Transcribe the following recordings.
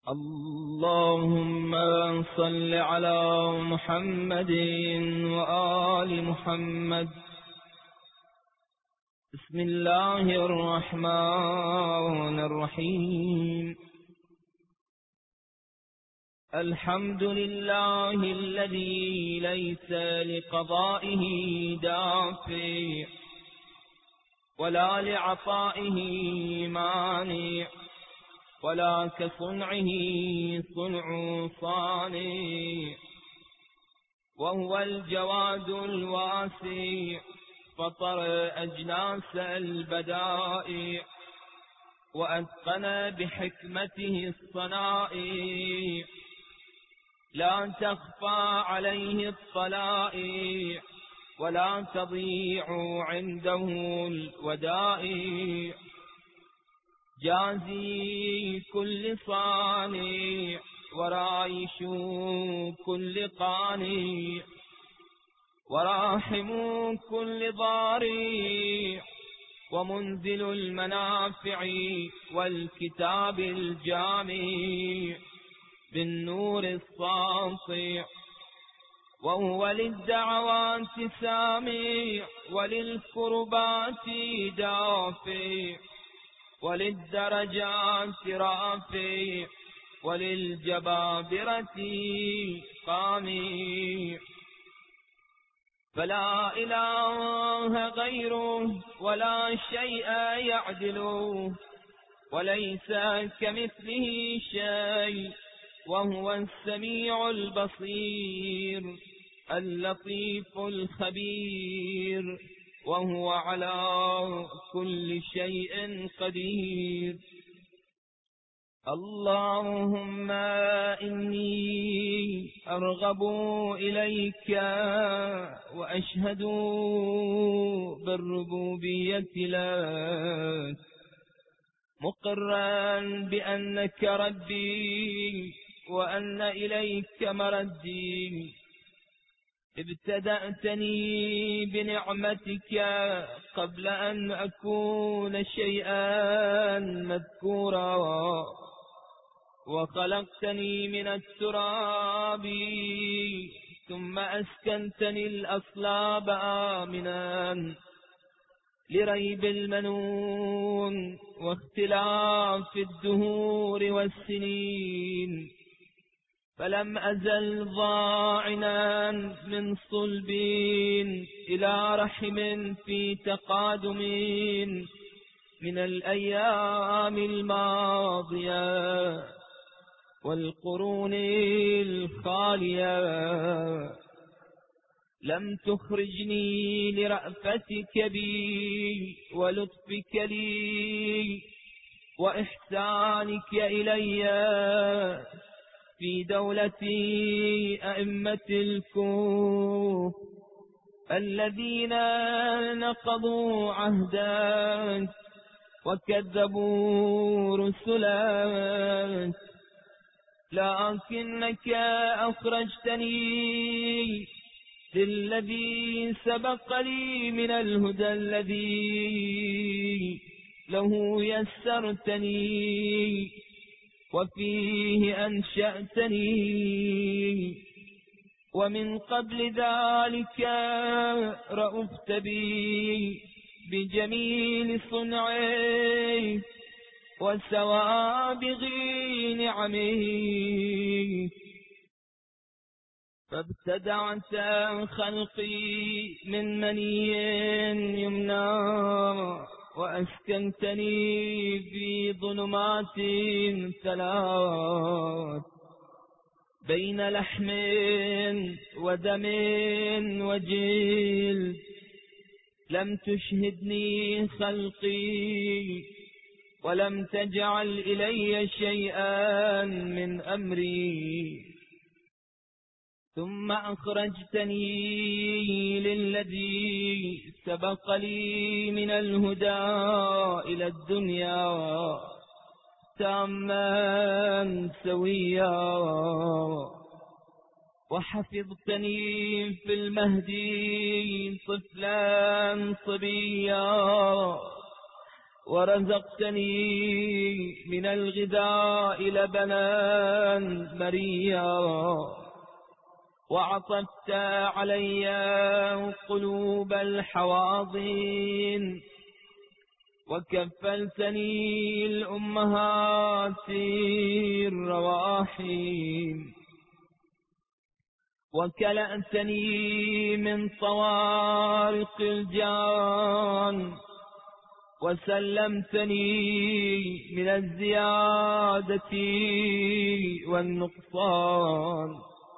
اللهم صل على محمد وآل محمد. بسم الله الرحمن الرحيم. الحمد لله الذي ليس لقضائه دافع ولا لعطائه مانع، ولا كصنعه صنع صانع، وهو الجواد الواسع، فطر أجناس البدائع وأتقن بحكمته الصنائع، لا تخفى عليه الطلائع ولا تضيع عنده الودائع. جازي كل صانع ورايش كل قانع، وراحم كل ضارع، ومنزل المنافع والكتاب الجامع بالنور الساطع، وهو للدعوات سامع وللكربات دافع، وللدرجات رافع، وللجبابرة قامع. فلا إله غيره ولا شيء يعدله، وليس كمثله شيء، وهو السميع البصير اللطيف الخبير، وهو على كل شيء قدير. اللهم إني أرغب إليك وأشهد بالربوبية لك، مقرا بأنك ربي وأن إليك مردي. ابتدأتني بنعمتك قبل أن أكون شيئا مذكورا، وخلقتني من التراب ثم أسكنتني الأصلاب آمنا لريب المنون واختلاف الدهور والسنين، فلم أزل ضاعنا من صلب إلى رحم في تقادم من الأيام الماضية والقرون الخالية. لم تخرجني لرأفتك بي ولطفك لي وإحسانك إلي في دولة أئمة الكفر الذين نقضوا عهدك وكذبوا رسلك، لكنك أخرجتني للذي سبق لي من الهدى الذي له يسرتني وفيه أنشأتني، ومن قبل ذلك رأفت بي بجميل صنعي وسوابغ نعمي، فابتدعت خلقي من مني يمنى وأسكنتني في ظلمات ثلاث بين لحم ودم وجلد. لم تشهدني خلقي ولم تجعل إلي شيئا من أمري، ثم أخرجتني للذي سبق لي من الهدى إلى الدنيا تاما سويا، وحفظتني في المهدي طفلا صبيا، ورزقتني من الغذاء لبنا مريا، وعطفت علي قلوب الحواضن، وكفلتني الأمهات الرواحم، وكلأتني من طوارق الجان، وسلمتني من الزيادة والنقصان.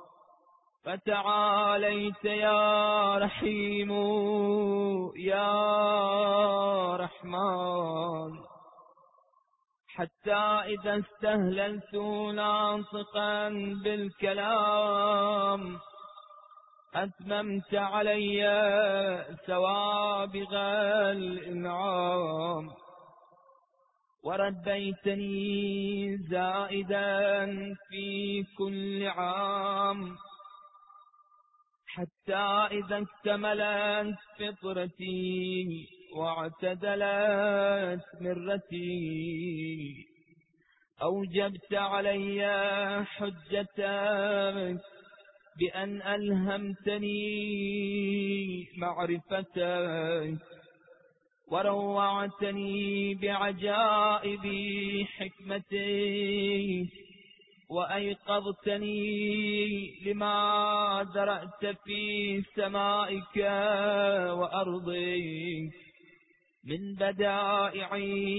فتعاليت يا رحيم يا رحمن، حتى إذا استهللت ناطقا بالكلام أتممت علي سوابغ الإنعام، ورديتني زائدا في كل عام، حتى إذا اكتملت فطرتي واعتدلت مرتي أوجبت علي حجتك بأن ألهمتني معرفتك، وروعتني بعجائب حكمتك، وأيقظتني لما درأت في سمائك وأرضك من بدائع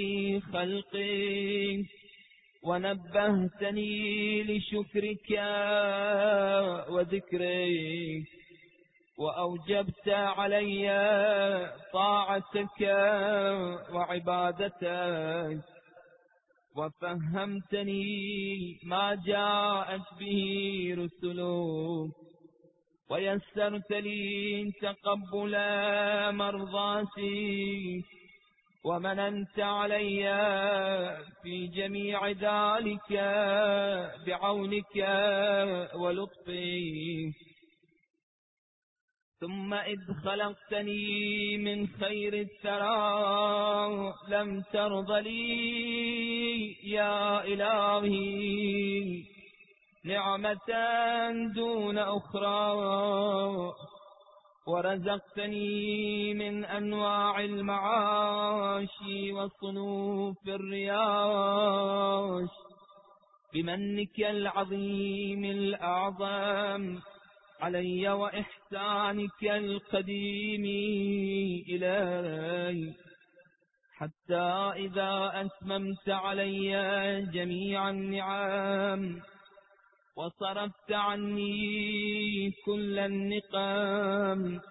خلقك، ونبهتني لشكرك وذكرك، وأوجبت علي طاعتك وعبادتك، وفهمتني ما جاءت به رسلك، ويسرت لي تقبل مرضاتي، ومننت علي في جميع ذلك بعونك ولطفك. ثم إذ خلقتني من خير الثرى لم ترض لي يا إلهي نعمة دون أخرى، ورزقتني من أنواع المعاش وصنوف الرياش بمنك العظيم الأعظم علي، وإحسانك القديم إلي، حتى إذا أتممت علي جميع النعم وصرفت عني كل النقم،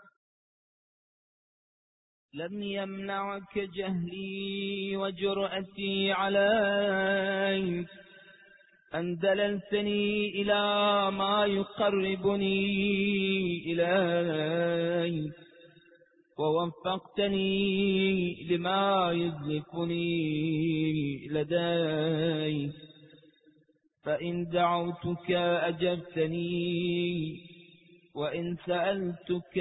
لم يمنعك جهلي وجرأتي عليك أن دللتني إلى ما يقربني إليك، ووفقتني لما يزلفني لديك. فإن دعوتك أجبتني، وإن سألتك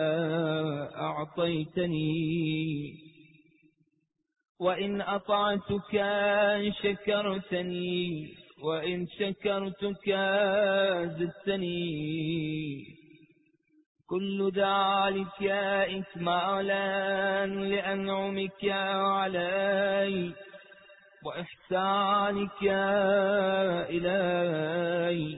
أعطيتني، وإن أطعتك شكرتني، وإن شكرتك زدتني. كل ذلك إكمالا لأنعمك علي وإحسانك إلي.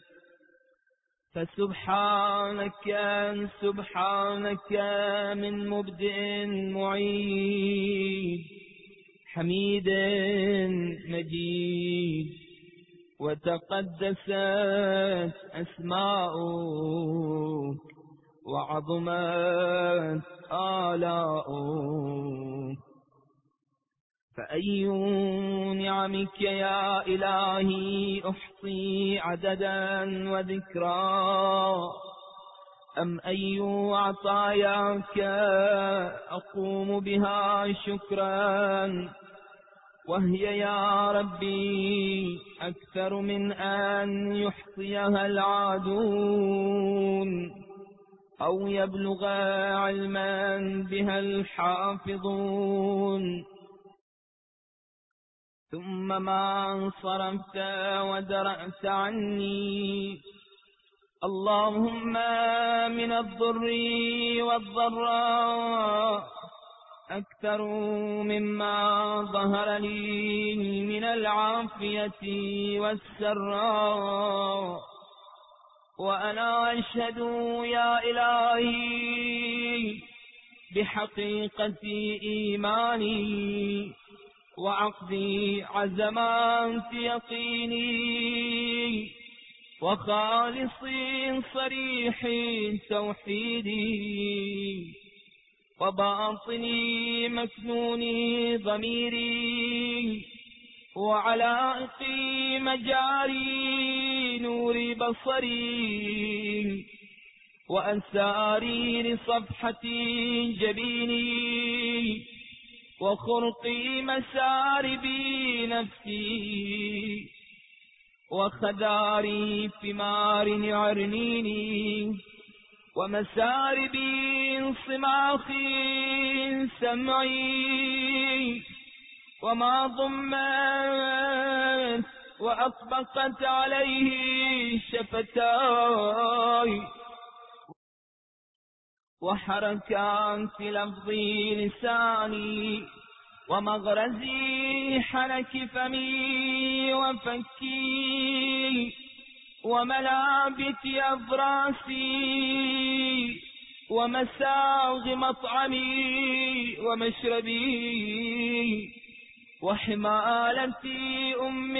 فسبحانك سبحانك من مبدئ معيد حميد مجيد، وتقدست أسماؤك وعظمت آلاؤك. فأي نعمك يا إلهي أحصي عددا وذكرا، أم أي عطاياك أقوم بها شكرا، وهي يا ربي أكثر من أن يحصيها العادون أو يبلغ علما بها الحافظون. ثم ما صرفت ودرأت عني. اللهم من الضر والضراء أكثر مما ظهر لي من العافية والسراء، وأنا أشهد يا إلهي بحقيقة إيماني وعقد عزمات يقيني وخالص صريح توحيدي وباطني مكنون ضميري وعلائق مجاري نور بصري وأسارير صفحة جبيني وخرق مسارب نفسي وخدار ثمار عرنيني ومسارب صماخ سمعي وما ضمت وأطبقت عليه شفتاي وحركات لفظي لساني ومغرزي حنك فمي وفكي وملابت أفراسي ومساغ مطعمي ومشربي وحمالتي أم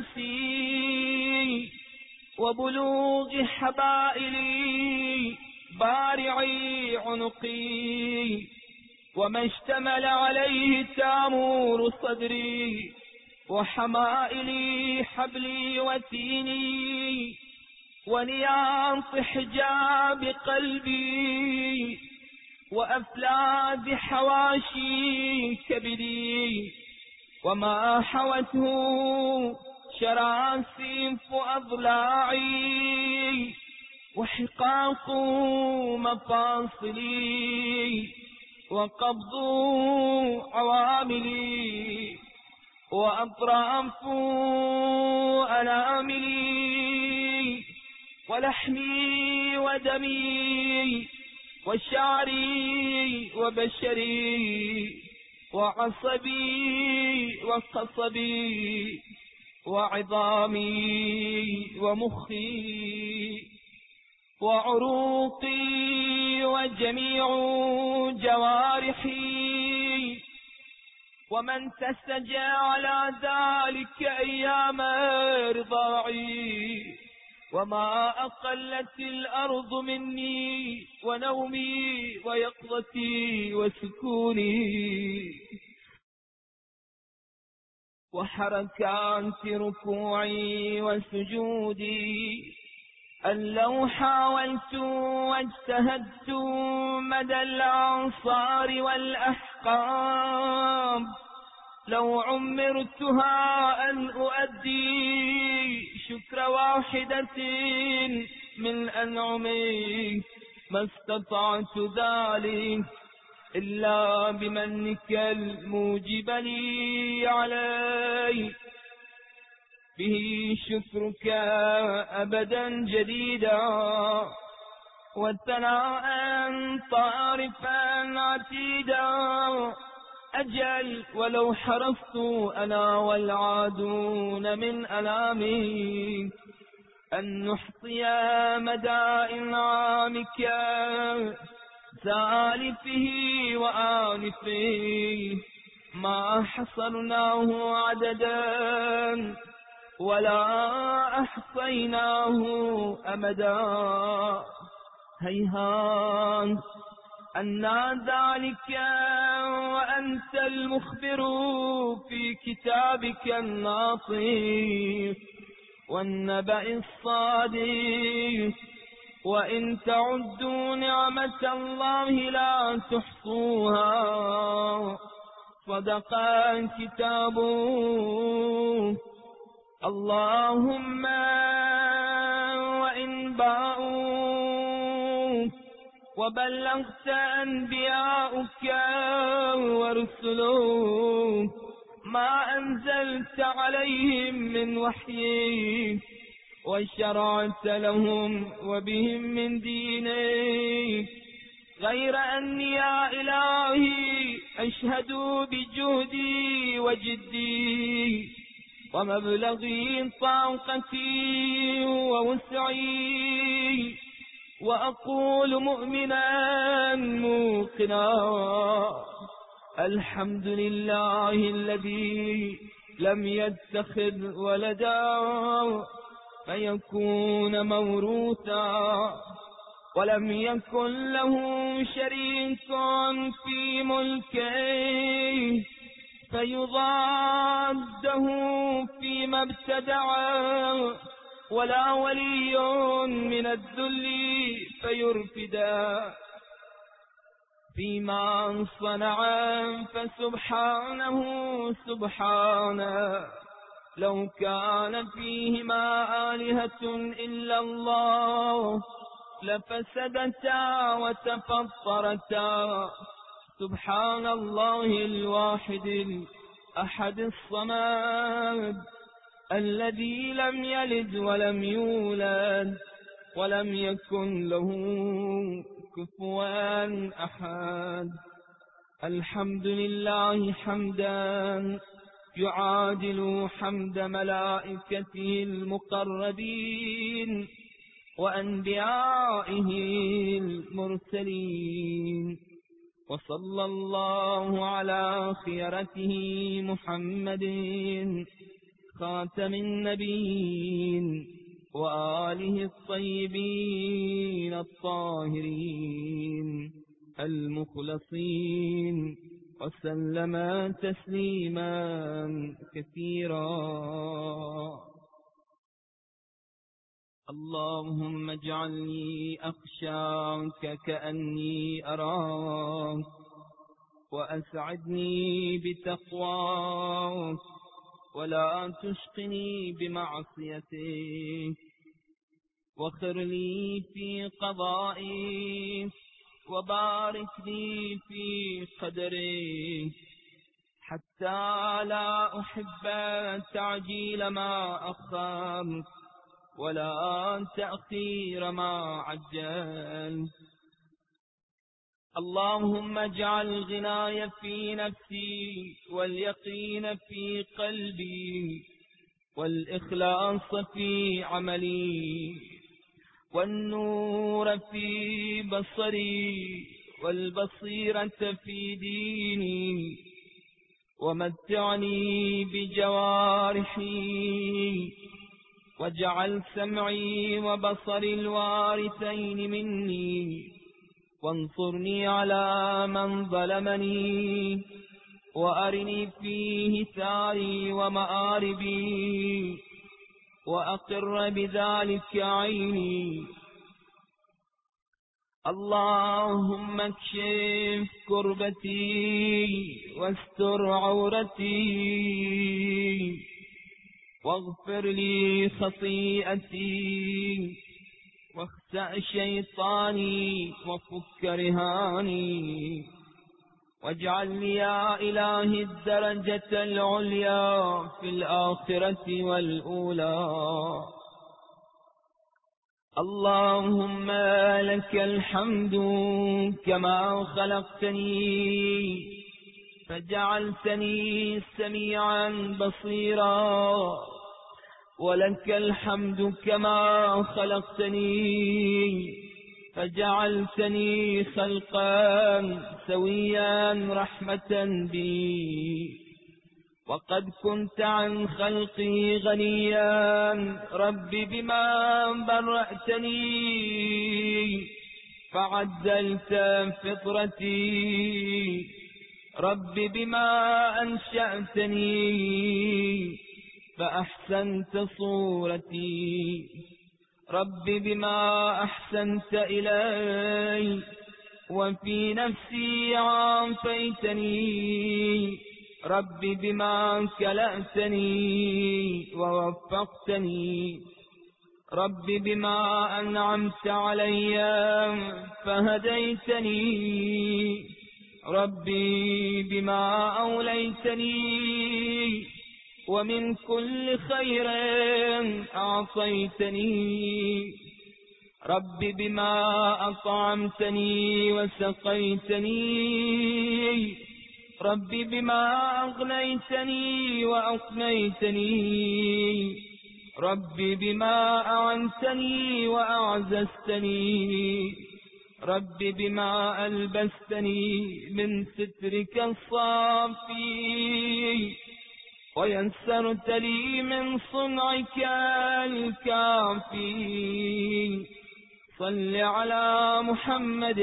رأسي وبلوغ حبائلي بارعي عنقي وما اشتمل عليه تامور صدري وحمائلي حبلي وتيني ونياط حجاب قلبي وأفلاد حواشي كبدي وما حوته شراسيف أضلاعي وحقاق مفاصلي وقبض عواملي وأطراف أناملي ولحمي ودمي وشعري وبشري وعصبي وقصبي وعظامي ومخي وعروقي وجميع جوارحي ومن تسجى على ذلك أيام رضاعي وما أقلت الأرض مني ونومي ويقظتي وسكوني وحركات ركوعي وسجودي أن لو حاولت واجتهدت مدى الأعصار والأحقاب لو عمرتها أن أؤدي شكر واحدة من أنعمك ما استطعت ذلك إلا بمنك الموجب لي علي به شكرك أبدا جديدا والثناء طارفا عتيدا أجل ولو حرصت أنا والعادون من ألامك أن نحصي مدى إنعامك سالفه وآنفه ما حصرناه عددا ولا أحصيناه أمدا هيهات أنى ذلك وأنت المخبر في كتابك الناطق والنبأ الصادق وإن تعدوا نعمة الله لا تحصوها صدق كتابه. اللهم وإن باءوا وبلغت أنبياؤك ورسلك ما أنزلت عليهم من وحيك وشرعت لهم وبهم من دينك، غير أني يا إلهي أشهد بجهدي وجدي ومبلغي طاقتي ووسعي، وأقول مؤمنا موقنا: الحمد لله الذي لم يتخذ ولدا فيكون موروثا، ولم يكن له شريك في ملكه فيضاده فيما ابتدعه، ولا ولي من الذل فيرفدا فيما صنع، فسبحانه سبحانه لو كان فيهما آلهة إلا الله لفسدتا وتفطرتا. سبحان الله الواحد الأحد الصمد الذي لم يلد ولم يولد ولم يكن له كفوا أحد. الحمد لله حمدا يعادل حمد ملائكته المقربين وأنبيائه المرسلين، وصلى الله على خيرته محمد خاتم النبيين وآله الطيبين الطاهرين المخلصين، وسلم تسليما كثيرا. اللهم اجعلني أخشاك كأني أراك، وأسعدني بتقواك، ولا تشقني بمعصيتك، واخر لي في قضائك، وبارك لي في قدرك، حتى لا أحب تعجيل ما أخرت ولا تأخير ما عجلت. اللهم اجعل غناي في نفسي، واليقين في قلبي، والإخلاص في عملي، والنور في بصري، والبصيرة في ديني، ومتعني بجوارحي، واجعل سمعي وبصري الوارثين مني، وانصرني على من ظلمني، وأرني فيه ثاري ومآربي، وأقر بذلك عيني. اللهم اكشف كربتي واستر عورتي، واغفر لي خطيئتي، واخسأ شيطاني، وفك رهاني، واجعل لي يا إلهي الدرجة العليا في الآخرة والأولى. اللهم لك الحمد كما خلقتني فجعلتني سميعا بصيرا، ولك الحمد كما خلقتني فجعلتني خلقا سويا رحمة بي، وقد كنت عن خلقي غنيا. رب بما برأتني فعدلت فطرتي، رب بما أنشأتني فأحسنت صورتي، رب بما أحسنت إلي، وفي نفسي عافيتني، رب بما كلأتني ووفقتني، رب بما أنعمت علي فهديتني، ربي بما أوليتني ومن كل خير أعطيتني، رب بما أطعمتني وسقيتني، رب بما أغنيتني وأقنيتني، رب بما أعنتني وأعززتني، رب بما ألبستني من سترك الصافي ويسرت لي من صنعك الكافي. صل على محمد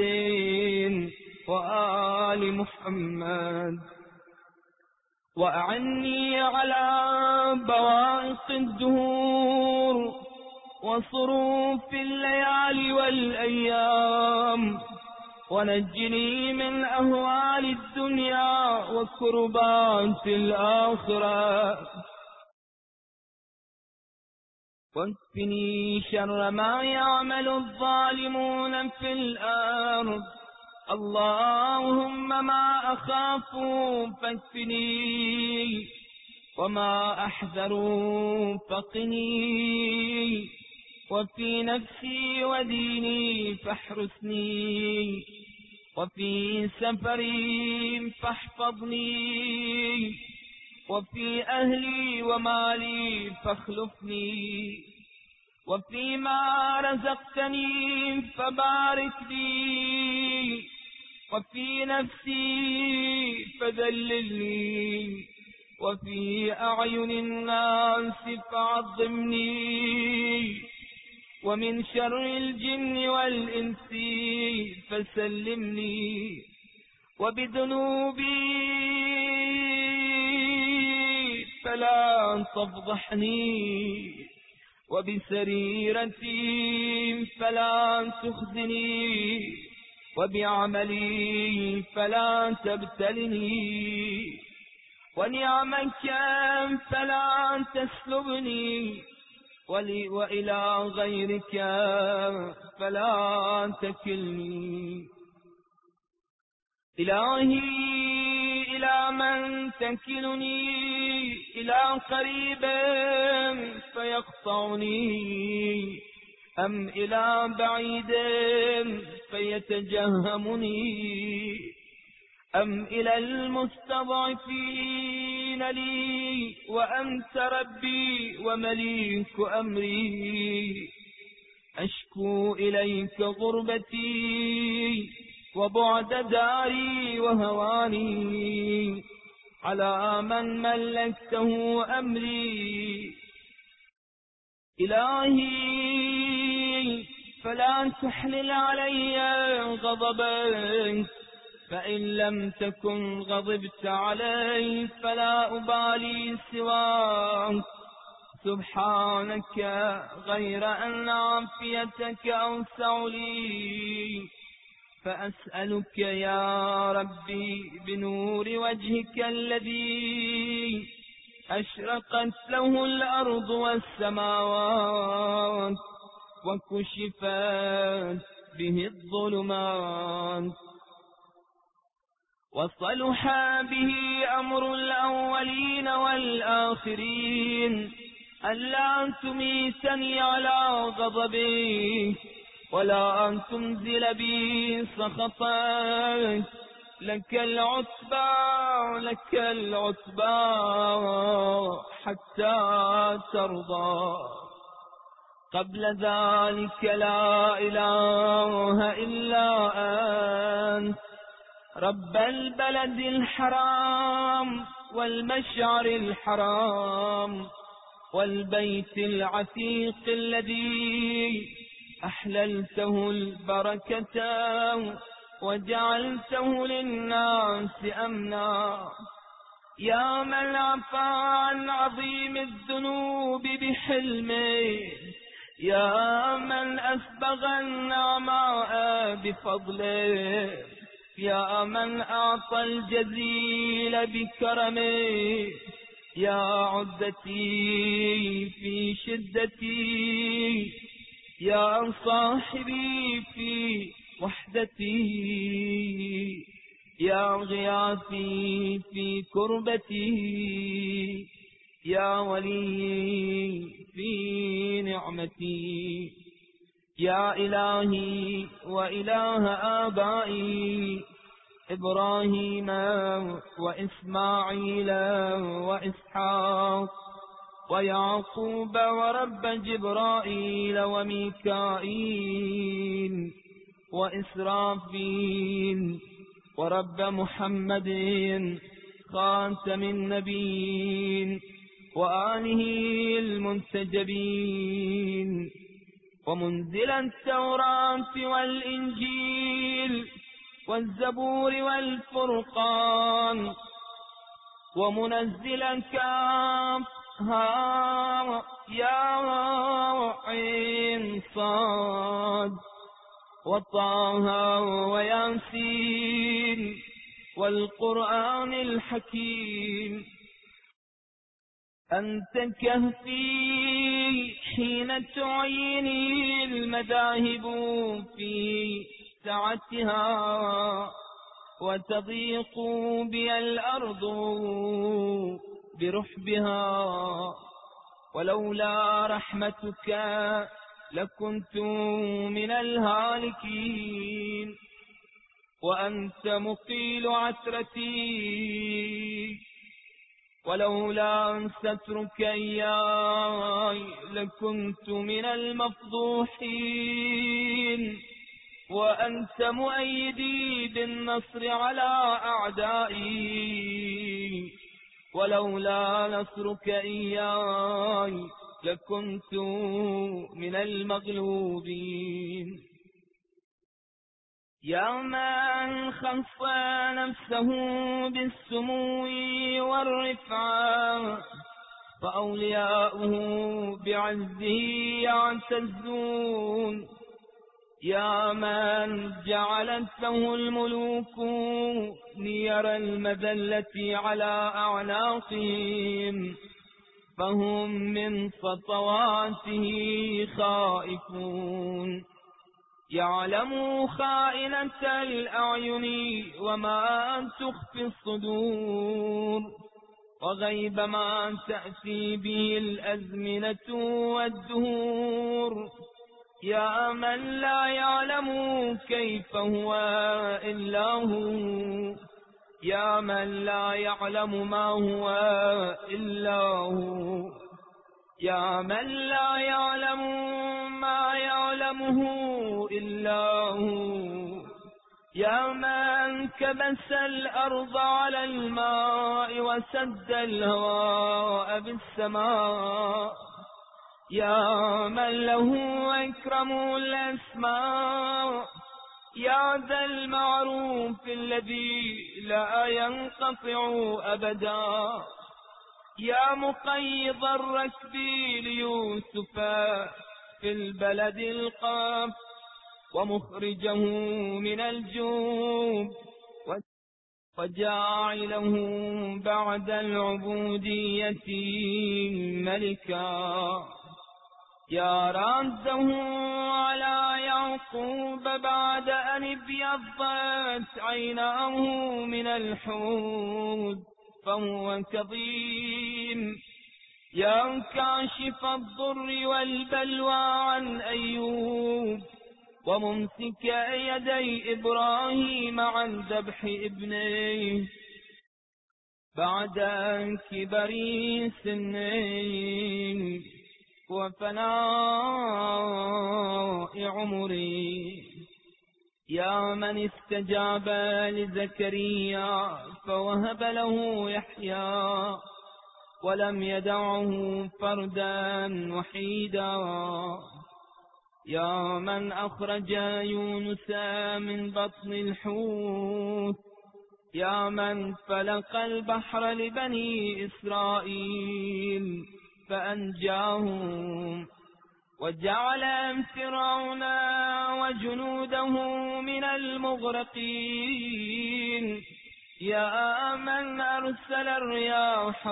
وآل محمد، وأعني على بوائق الدهور وصروف الليالي والأيام، ونجني من أهوال الدنيا وكربات الآخرة، واكفني شر ما يعمل الظالمون في الأرض. اللهم ما أخاف فاكفني، وما أحذر فقني، وفي نفسي وديني فاحرسني، وفي سفري فاحفظني، وفي أهلي ومالي فاخلفني، وفيما رزقتني فبارك لي، وفي نفسي فذللني، وفي أعين الناس فعظمني، ومن شر الجن والإنس فسلمني، وبذنوبي فلا تفضحني، وبسريرتي فلا تخزني، وبعملي فلا تبتلني، ونعمك فلا تسلبني، وإلى غيرك فلا تكلني. إلهي إلى من تكلني؟ إلى قريب فيقطعني، أم إلى بعيد فيتجهمني، أم إلى المستضعفين لي وأنت ربي ومليك أمري؟ أشكو إليك غربتي وبعد داري وهواني على من ملكته أمري. إلهي فلا تحلل علي غضبك، فإن لم تكن غضبت علي فلا أبالي سواك. سبحانك غير أن عافيتك أوسع لي، فأسألك يا ربي بنور وجهك الذي أشرقت له الأرض والسماوات وكشفت به الظلمات، وصلح به أمر الأولين والآخرين، ألا تميتني على غضبك ولا أن تنزل بي سخطك. لك العتبى حتى ترضى، قبل ذلك لا إله إلا أنت، رب البلد الحرام والمشعر الحرام والبيت العتيق الذي أحللته البركة وجعلته للناس أمنا. يا من عفا عن عظيم الذنوب بحلمه، يا من أسبغ النعماء بفضله، يا من أعطى الجزيل بكرمه، يا عدتي في شدتي، يا صاحبي في وحدتي. يا غياثي في كربتي، يا ولي في نعمتي، يا إلهي وإله آبائي إبراهيم وإسماعيل وإسحاق ويعقوب، ورب جبرائيل وميكائيل وإسرافيل، ورب محمد خاتم النبيين وآله المنتجبين، ومنزل التوراة والإنجيل والزبور والفرقان، ومنزل كافها يا عين صاد، وطه وياسين والقرآن الحكيم. أنت كهفي حين تعيني المذاهب في سعتها، وتضيق بي الأرض برحبها، ولولا رحمتك لكنت من الهالكين. وأنت مقيل عثرتي، ولولا سترك إياي لكنت من المفضوحين. وأنت مؤيدي بالنصر على أعدائي، ولولا نصرك إياي لكنت من المغلوبين. يا من خص نفسه بالسمو والرفعة، فأولياؤه بعزه يعتزون. يا من جعلت له الملوك نير المذلة على أعناقهم، فهم من خطواته خائفون. يعلم خائنة الأعين وما تخفي الصدور، وغيب ما تأتي به الأزمنة والدهور. يا من لا يعلم كيف هو إلا هو، يا من لا يعلم ما هو إلا هو، يا من لا يعلم ما يعلمه إلا هو، يا من كبس الأرض على الماء وسد الهواء بالسماء، يا من له أكرم الأسماء، يا ذا المعروف الذي لا ينقطع أبدا، يا مقيض الركب ليوسف في البلد القاف، ومخرجه من الجوب، وجاعله بعد العبودية ملكا، يا رده على يعقوب بعد أن ابيضت عيناه من الحوت فهو كظيم، يا كاشف الضر والبلوى عن أيوب، وممسك يدي إبراهيم عن ذبح ابنه بعد كبر سنه وفناء عمري، يا من استجاب لزكريا فوهب له يحيى ولم يدعه فردا وحيدا، يا من أخرج يونس من بطن الحوت، يا من فلق البحر لبني إسرائيل فأنجاهم، وجعل فرعون وجنوده من المغرقين، يا من أرسل الرياح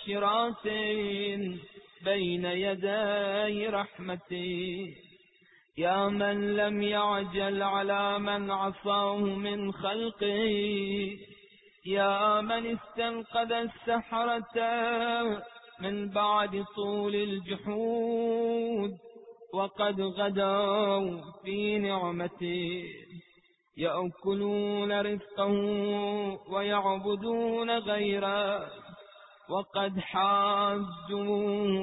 مبشرات بين يدي رحمته، يا من لم يعجل على من عصاه من خلقه، يا من استنقذ السحرة من بعد طول الجحود وقد غدوا في نعمته، يأكلون رزقه ويعبدون غيره، وقد حاجوا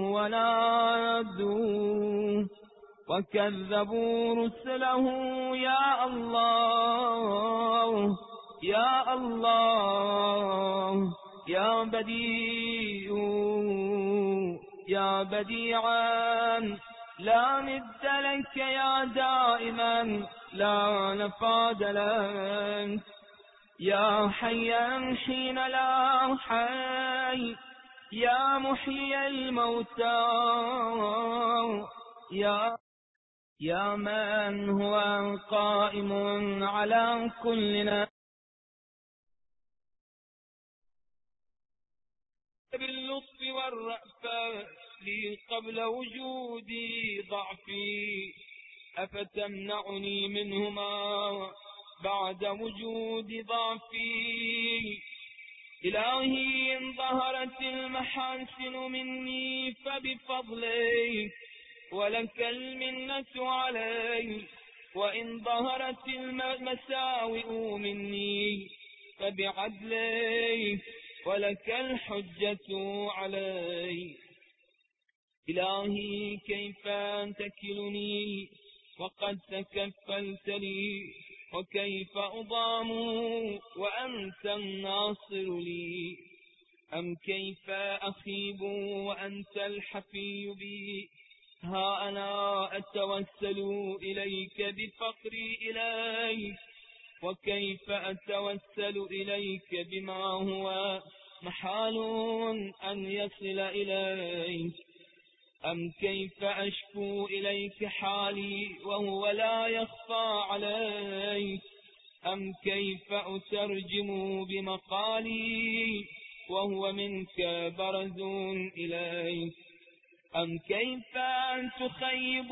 ونادوا وكذبوا رسله. يا الله يا الله يا بديع يا بديعا لا ند لك، يا دائما لا نفاد لك، يا حيا حين لا حي، يا محيي الموتى، يا من هو قائم على كل نفس باللطف والرأفة لي قبل وجودي ضعفي، أفتمنعني منهما بعد وجود ضعفي؟ إلهي إن ظهرت المحاسن مني فبفضلك ولك المنة علي، وإن ظهرت المساوئ مني فبعدلك ولك الحجة علي. إلهي كيف تكلني وقد تكفلت لي، وكيف أضام وأنت الناصر لي، أم كيف أخيب وأنت الحفي بي؟ ها أنا أتوسل إليك بفقري إليك، وكيف أتوسل إليك بما هو محال أن يصل إليك؟ أم كيف أشكو إليك حالي وهو لا يخفى عليك؟ أم كيف أترجم بمقالي وهو منك برز إليك؟ أم كيف أن تخيب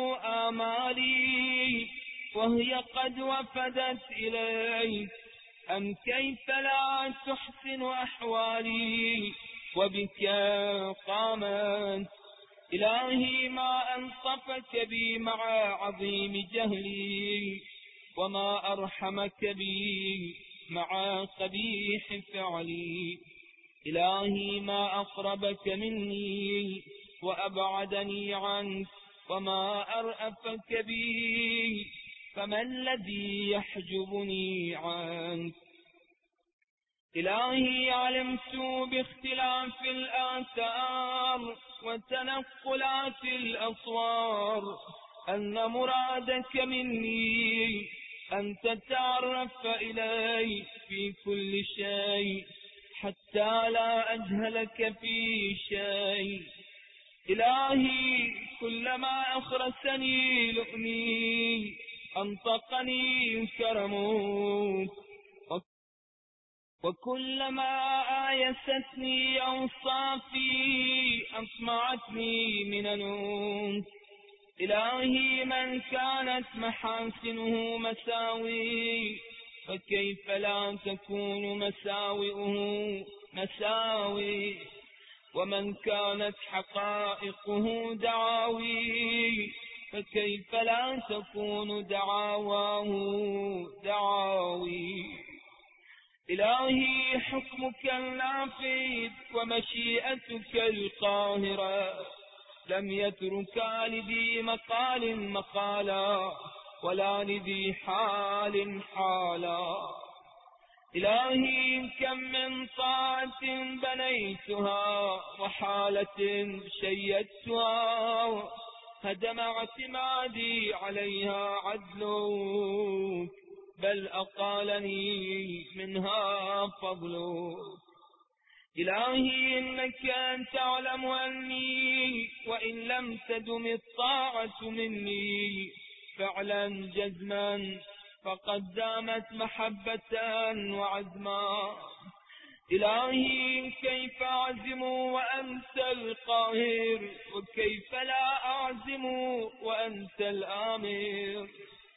آمالي وهي قد وفدت إليك؟ أم كيف لا تحسن أحوالي وبك قامت؟ إلهي ما أنصفك بي مع عظيم جهلي، وما أرحمك بي مع قبيح فعلي. إلهي ما أقربك مني وأبعدني عنك، وما أرأفك بي، فما الذي يحجبني عنك؟ إلهي علمت باختلاف الآثار وتنقلات الأصوار أن مرادك مني أن تتعرف إلي في كل شيء حتى لا أجهلك في شيء. إلهي كلما أخرسني لؤمي أنطقني كرمك، وكلما آيستني أوصافي أسمعتني مننك. إلهي من كانت محاسنه مساوي فكيف لا تكون مساوئه مساوي؟ ومن كانت حقائقه دعاوي فكيف لا تكون دعاواه دعاوي؟ إلهي حكمك النافذ ومشيئتك القاهرة لم يتركا لذي مقال مقالا ولا لذي حال حالا. إلهي كم من طاعة بنيتها وحالة شيدتها هدم اعتمادي عليها عدلك، بل أقالني منها فضلك. إلهي إنك أن تعلم أني وإن لم تدم الطاعة مني فعلا جزما فقد دامت محبة وعزما. إلهي كيف أعزم وأنت القاهر، وكيف لا أعزم وأنت الآمر.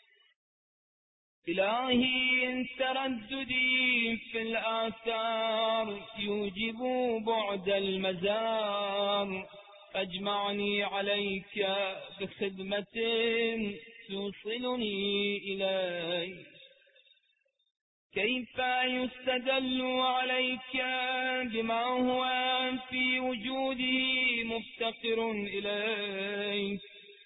إلهي إن ترددي في الآثار يوجب بعد المزار، فاجمعني عليك بخدمة توصلني إليك. كيف يستدل عليك بما هو في وجودي مفتقر إليك؟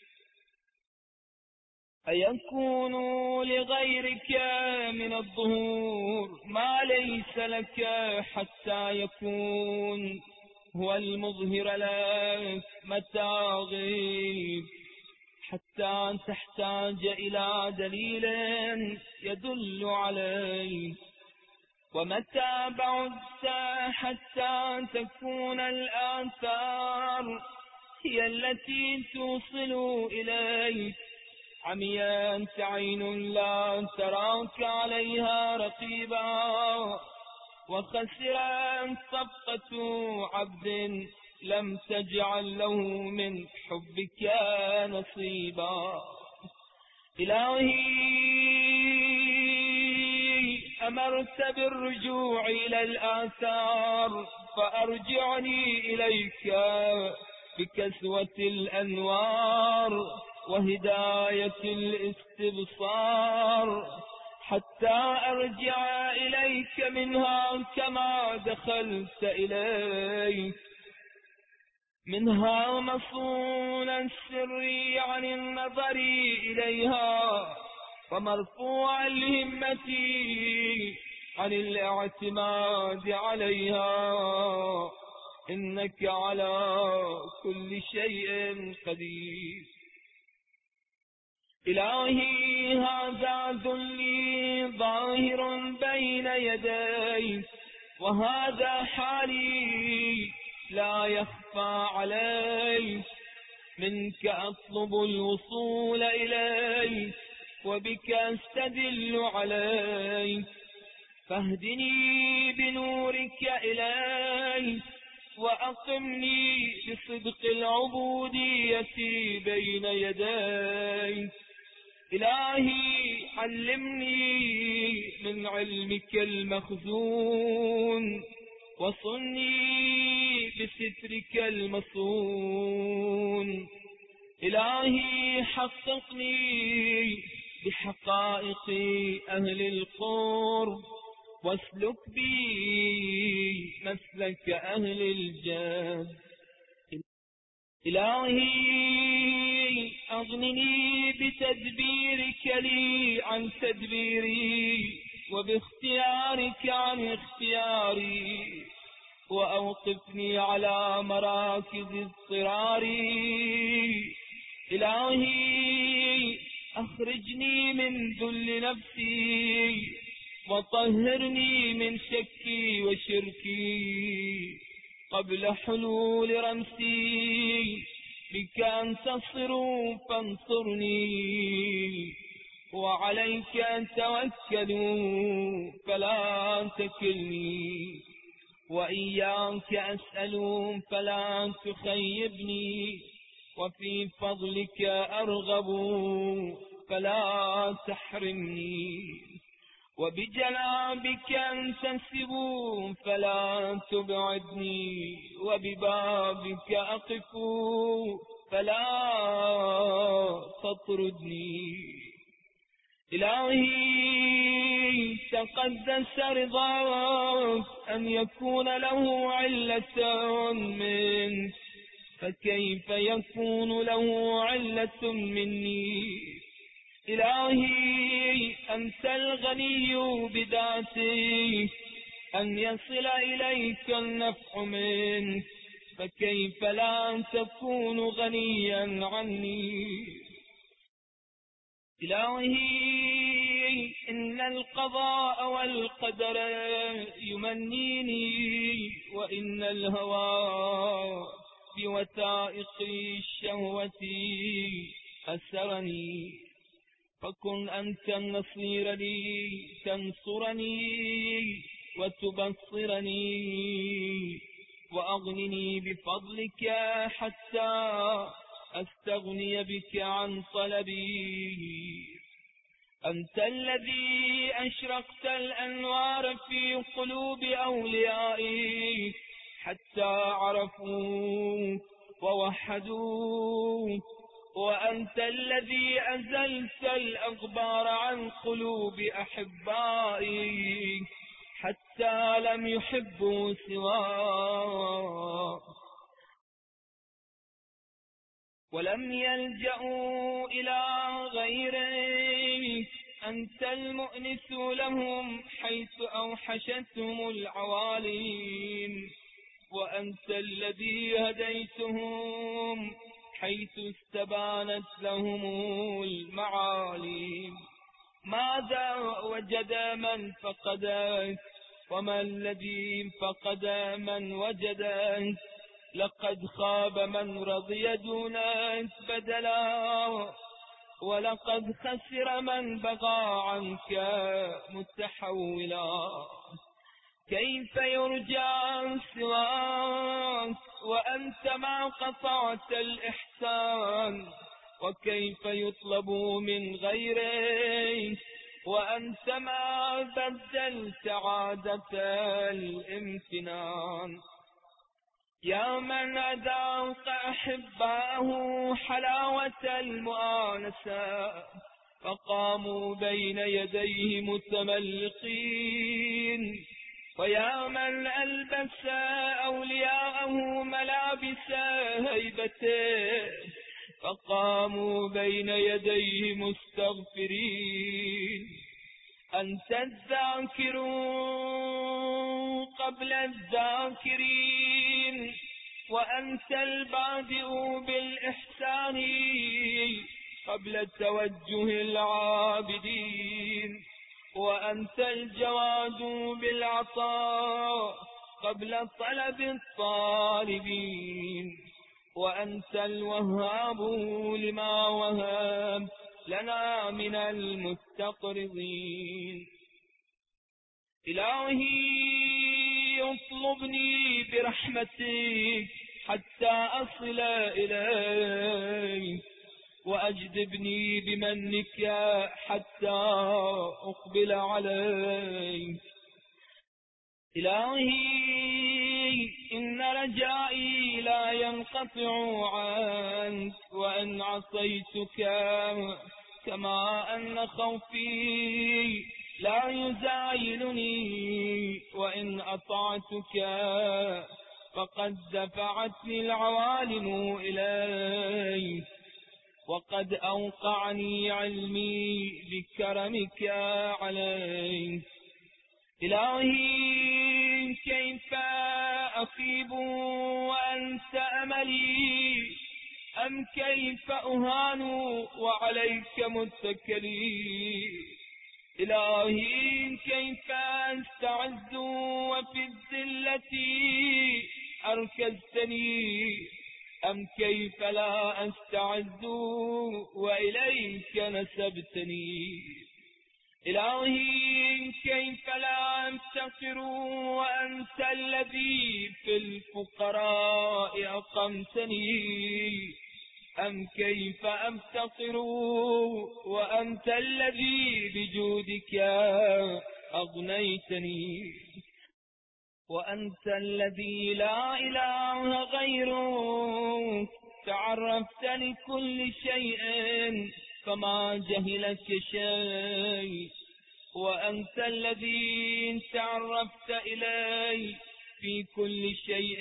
أيكون لغيرك من الظهور ما ليس لك حتى يكون هو المظهر لك متى غيب، حتى تحتاج إلى دليل يدل عليك؟ ومتى بعدت حتى تكون الآثار هي التي توصل إليك؟ عميت عين لا تراك عليها رقيبا، وخسرت صفقة عبد لم تجعل له من حبك نصيبا. إلهي أمرت بالرجوع إلى الآثار، فأرجعني إليك بكسوة الأنوار وهداية الاستبصار، حتى أرجع إليك منها كما دخلت إليك، منها مصون السر عن النظر إليها، ومرفوع الهمة عن الاعتماد عليها، إنك على كل شيء قدير. إلهي هذا ذلي ظاهر بين يديك، وهذا حالي لا يخفى عليك، منك أطلب الوصول إليك وبك أستدل عليك، فاهدني بنورك إليك وأقمني بصدق العبودية بين يديك. إلهي علمني من علمك المخزون، وصني بسترك المصون. إلهي حققني بحقائق أهل القرب، واسلك بي مسلك أهل الجد. إلهي أغنني بتدبيرك لي عن تدبيري، وباختيارك عن اختياري، وأوقفني على مراكز اضطراري. إلهي أخرجني من ذل نفسي، وطهرني من شكي وشركي قبل حلول رمسي، بك أنتصر فانصرني، وعليك أتوكل فلا تكلني، وإياك أسأل فلا تخيبني، وفي فضلك أرغب فلا تحرمني، وبجنابك أنتسب فلا تبعدني، وببابك أقف فلا تطردني. إلهي تقدس رضاك أن يكون له علة منك، فكيف يكون له علة مني؟ إلهي أنت الغني بذاتك، أن يصل إليك النفع منك، فكيف لا تكون غنيا عني؟ إلهي إن القضاء والقدر يمنيني، وإن الهوى بوثائق الشهوة أسرني، فكن أنت النصير لي تنصرني وتبصرني، وأغنني بفضلك حتى أستغني بك عن طلبي. أنت الذي أشرقت الأنوار في قلوب أوليائي حتى عرفوك ووحدوك، وأنت الذي أزلت الأغبار عن قلوب أحبائي حتى لم يحبوا سواك ولم يلجأوا إلى غيرك. أنت المؤنس لهم حيث أوحشتهم العوالم، وأنت الذي هديتهم حيث استبانت لهم المعالم. ماذا وجد من فقدك وما الذي فقد من وجدك؟ لقد خاب من رضي دونك بدلا، ولقد خسر من بغى عنك متحولا. كيف يرجى سواك وأنت ما قطعت الإحسان؟ وكيف يطلب من غيرك وأنت ما بدلت عادة الامتنان؟ يا من أذاق أحباه حلاوة المؤانسة فقاموا بين يديه متملقين، ويا من ألبس أولياءه ملابس هيبته فقاموا بين يديه مستغفرين. أنت الذاكر قبل الذاكرين، وأنت البادئ بالإحسان قبل توجه العابدين، وأنت الجواد بالعطاء قبل طلب الطالبين، وأنت الوهاب لما وهب لنا من المستقرضين. إلهي اطلبني برحمتك حتى أصل إليك، وأجذبني بمنك حتى أقبل عليك. إلهي إن رجائي لا ينقطع عنك، وإن عصيتك كما أن خوفي لا يزايلني، وإن أطعتك فقد دفعتني العوالم إليك، وقد أوقعني علمي بكرمك عليك. إلهي كيف أخيب وأنت أملي، أم كيف أهان وعليك متكلي؟ إلهي كيف أستعز وفي الذلة أركزتني، أم كيف لا أستعز وإليك نسبتني؟ إلهي كيف لا أفتقر وأنت الذي في الفقراء أقمتني، أم كيف أفتقر وأنت الذي بجودك أغنيتني؟ وأنت الذي لا إله غيرك تعرفت لكل شيء فما جهلك شيء، وأنت الذي تعرفت إلي في كل شيء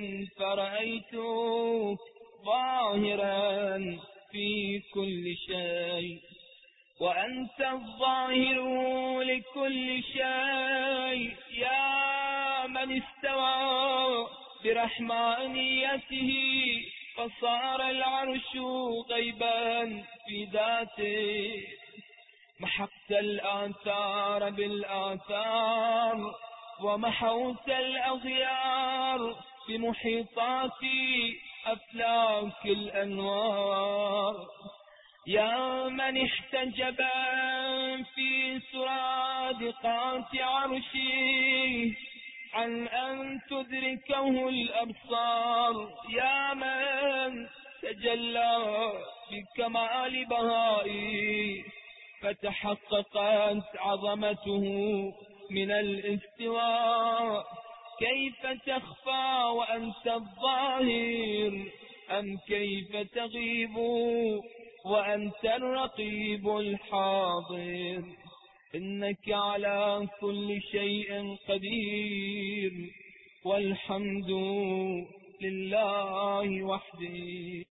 فرأيتك ظاهرا في كل شيء، وأنت الظاهر لكل شيء. يا من استوى برحمانيته فصار العرش غيبا في ذاته، محقت الآثار بالآثار ومحوت الأغيار بمحيطات أفلاك الأنوار. يا من احتجب في سرادقات عرشه عن أن تدركه الأبصار، يا من تجلى بكمال بهائه فتحققت عظمته من الاستواء. كيف تخفى وأنت الظاهر؟ أم كيف تغيب وأنت الرقيب الحاضر؟ إنك على كل شيء قدير، والحمد لله وحده.